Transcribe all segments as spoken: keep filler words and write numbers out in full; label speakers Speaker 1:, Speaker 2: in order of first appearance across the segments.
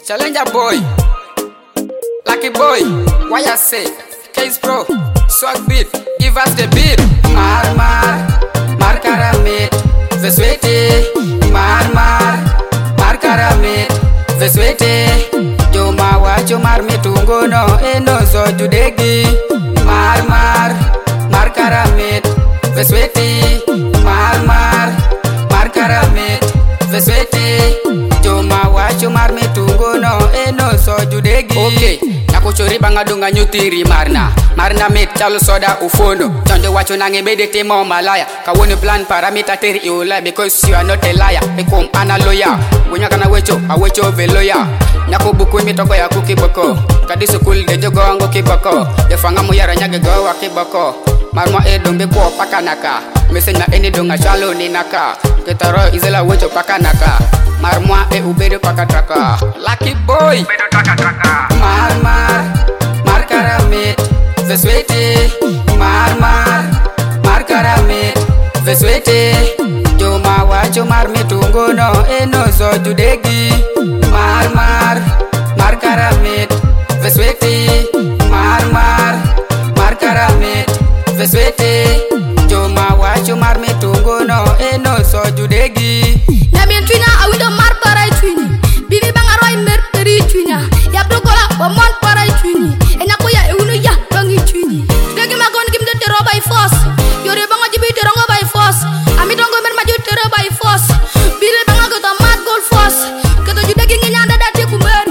Speaker 1: Challenger boy, Lucky boy, why I say, Case Pro, Swag beat, give us the beat. Mar mar, mar karamit, veswete. Mar mar, mar karamit, veswete. Joma wacho mar mitungo no eno zo judegi. Mar mar, mar karamit, veswete. Mar mar, mar karamit, veswete. Joma wacho mar mitungo no eno zo judegi. Okay, nakuchori banga dunga nyutiri marna. Marna mit chalo soda ufono. Chonjo wacho nange bede temo malaya. Kawoni plan paramita teri iula because you are not a liar. Ekom ana lawyer. Bunya kana wecho, awecho veloya. Nyako buku mitoko ya kukiboko. Kadisu kul de jogo ango kiboko. Defanga muyara nyage go wa kiboko. Marma e dombe kwa pakanaka. Mesenya eni dunga chalo ni naka. Ketaro izela wecho pakanaka. Marma e ubede pakataka. Lucky boy ubedo takataka. Mar mar, mar karamit, veswete. Mar mar, mar karamit, veswete. Joma wacho mar mitungo no eno zo judegi. Mar mar, mar karamit, veswete. Mar mar, mar karamit, veswete. Joma wacho mar mitungo no eno zo judegi.
Speaker 2: Nabien twina awido mar parai twini. Bini bangaroi mer peri twina. Yapto kola wa mon parai twini. Enyako ya eunu ya bangi twini. Degi magon gimde tero by force. Yore banga jibi terongo by force. Amitongo mer maju tero by force. Bini banga kota mad gold force. Kato judegi ngenyanda dati kumeri.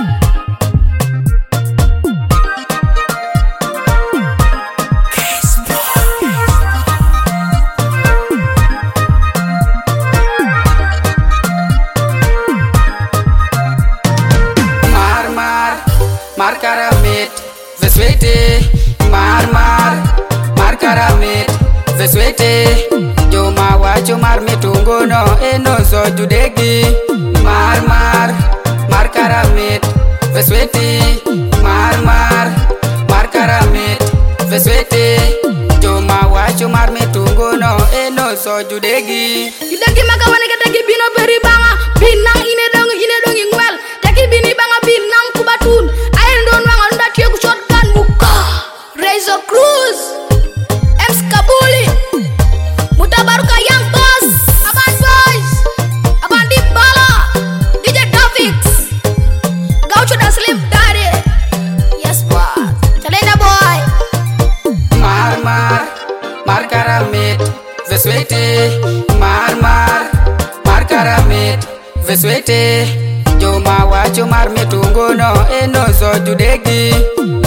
Speaker 1: Mar karamit, veswete. Mar mar, mar karamit, veswete. Joma wacho mar mitungo no eno zo judegi. Mar mar, mar karamit, veswete. Mar mar, mar karamit, veswete. Joma wacho mar mitungo no eno zo judegi.
Speaker 2: Judegi makawane katagi bino beri banga. Binang ine dong ine dong ingwel. Taki bini banga binang kubatun. Shotgun muka Razor Cruz Ems Kabuli Mutabaruka Young Boss Aban Boys Aban Deep Bala D J Davix Gaucho dan Slim Daddy. Yes boy Challenger boy.
Speaker 1: Mar mar, mar karamit, veswete. Mar mar, mar karamit, veswete. Joma wacho mar mitungo no eno zo judegi.